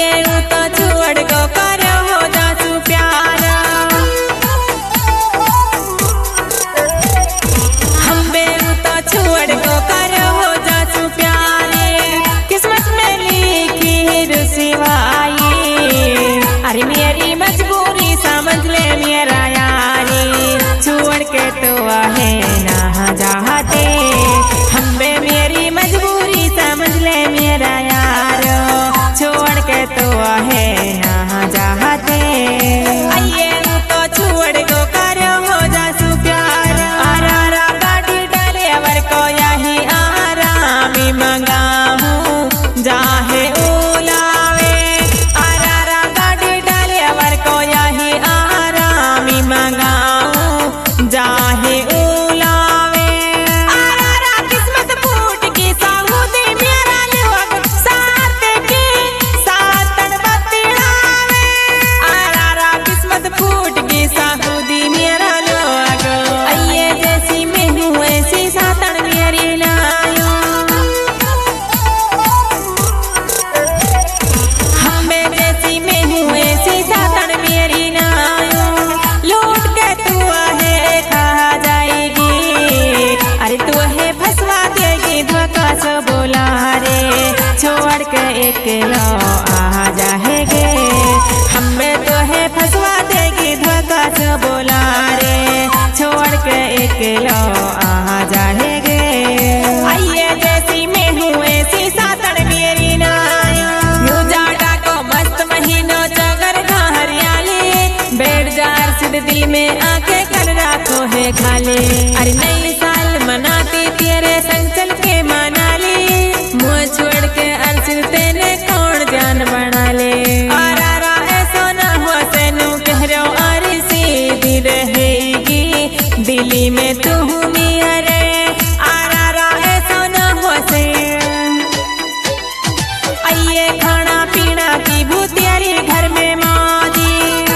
तो छोड़ को करो हो जासू प्यार हम्बे तो छोड़ को करो हो जासू प्यार किस्मत में लिखी रुसवाई अरे मेरी मजबूरी समझ ले मेरा यारी छोड़ के तो है ना चाहते हम्बे मेरी मजबूरी समझ ले मेरा यार छोड़ के तो है ना चाहते आइए तो छोड़ को करो हो जासू प्यार आरा गाड़ी ड्राइवर को यही आरामी मंगाऊं जाहे उलावे आरा गाड़ी ड्राइवर को यही आरामी मंगाऊं जाहे उलावे आरा किस्मत फूट की साहूदी मेरा लोग साथ के सातन बतिड़ावे आरा किस्मत फूट की साहूदी मेरा लोग आइए जैसी मैं हूँ ऐसी सातन मेरी लायो हमें जैसी मैं हूँ ऐसी सातन मेरी लायो लूट के तू है खा जाएगी अरे तू है फंसवा देगी धोखा से बोला रे छोड़ के अकेला आ जाएगे हमें तो है फंसवा देगी धोखा से बोला रे छोड़ के अकेला आ जाएगे आइए जैसी मैं हूँ ऐसी सातन मेरी नायो यूं जाड़ा को मस्त महीनों जगर का हरियाली बैठ जार सिद्ध दिल में आके कर राखो है खाली अरे नई साल मनाती तेरे संग चल के मनाली मुँह छोड़ के अर्सिल तेने कौन जान बना ले आरा ऐसा ना हुआ तेनू कह रहा अरे सीधी रहेगी दिल्ली में तू मिया रे आरा ऐसा ना हुआ से आइए खाना पीना की भूतियारी घर में मौजी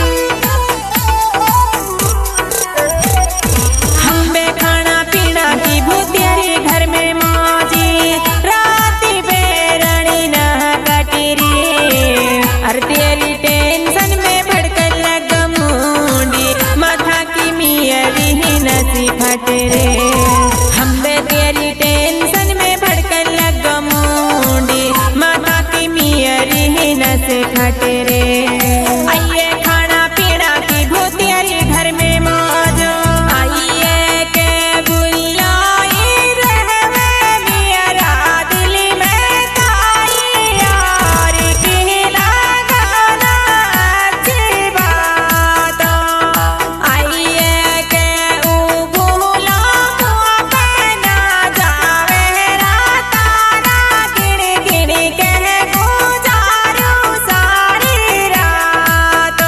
हम्बे खाना पीना की भूतियारी घर में मौजी राती बेरणी ना कटेरी अरे तेरी टेंशन में भड़कन लग मुंडी माथा की मियरी ही नसी फटे रे हम्बे तेरी टेंशन में भड़कन लग मुंडी माथा की मियरी ही नसी फटे रे आइए खाना पीना की भूतियारी घर में मौज आइए के बुलाई रहवे मेरा दिल में ताई यार की लगाना अच्छी बात आइए के ऊ भूला अपना जावे तारा गिन गिन के गुजारू सारी रात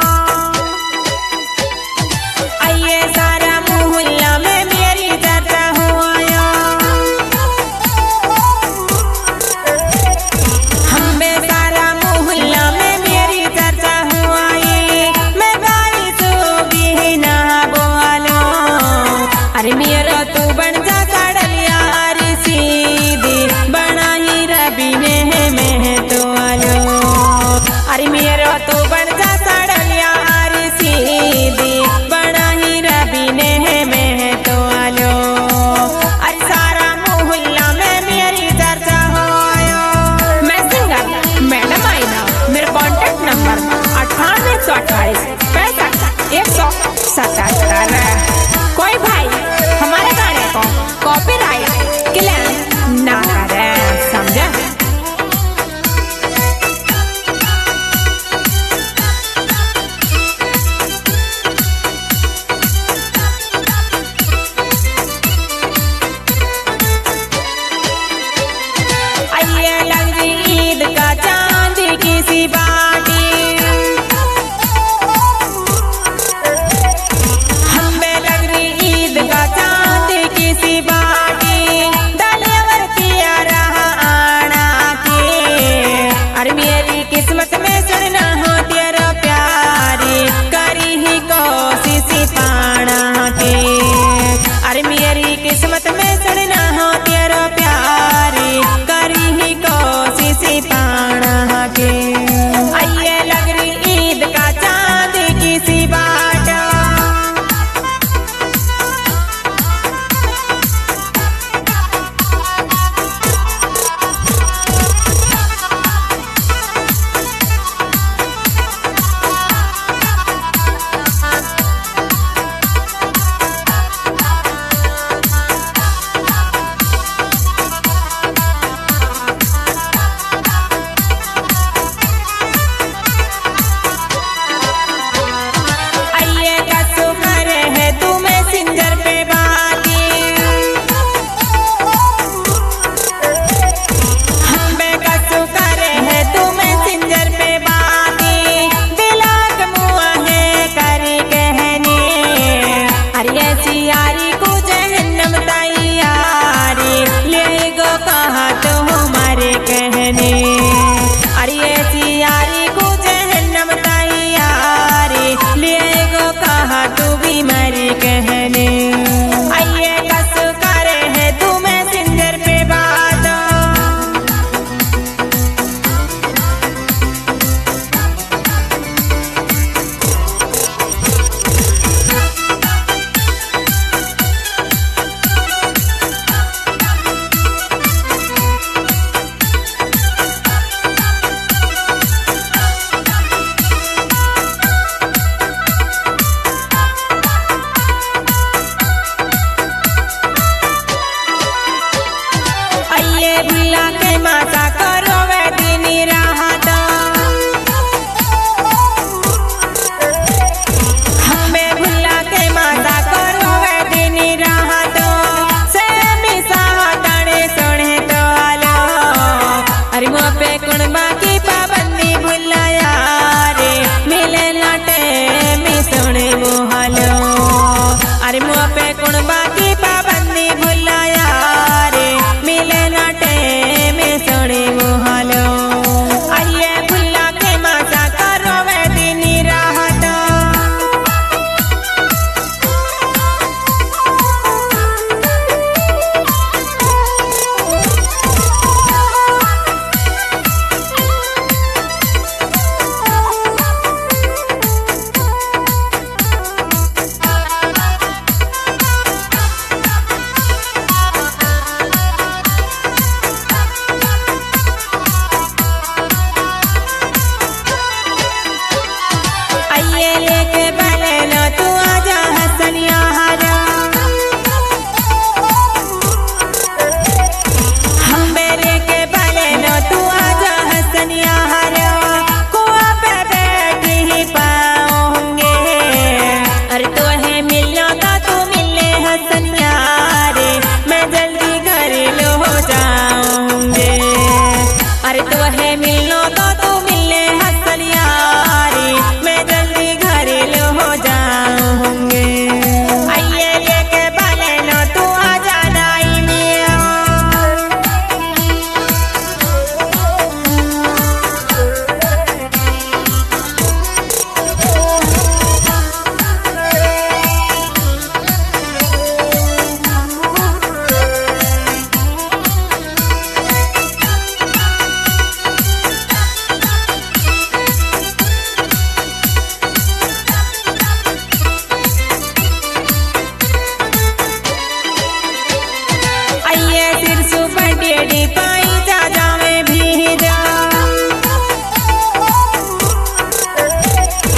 आइए सारा मोहल्ला में मेरी चर्चा हुआ हम्बे सारा मोहल्ला में मेरी चर्चा हुआ मैं गाई तो भी ना बोलो अरे मेरा तू बन जा सड़लिया अरे सीधी बना ही रबी ने मैं तो आलो अरे मेरा तू बन जा सड़लिया अरे सीधी बना ही रबी ने मैं तो आलो अरे सारा मोहल्ला में मेरी चर्चा हो मैं सिंगर मैडम आईना मेरा कॉन्टेक्ट नंबर 98 128 65 177 कोई भाई हमारे गाने को कॉपीराइट क्लेम ना करे समझे आइए लग रही ईद का चांद किसी बाटी हम्बे लग रही ईद का चांद किसी बाटी डलेवर किया रहा आना के अरे मेरी किस्मत में सुनना हो तेरा प्यारी करी ही कोशिश पाना के अरे मेरी किस्मत में सुनना हो तेरा प्यारी करी ही कोशिश पाना के चाहे मिलना तो तू मिलने हंस